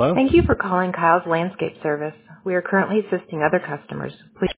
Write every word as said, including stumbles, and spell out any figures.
Hello? Thank you for calling Kyle's Landscape Service. We are currently assisting other customers. Please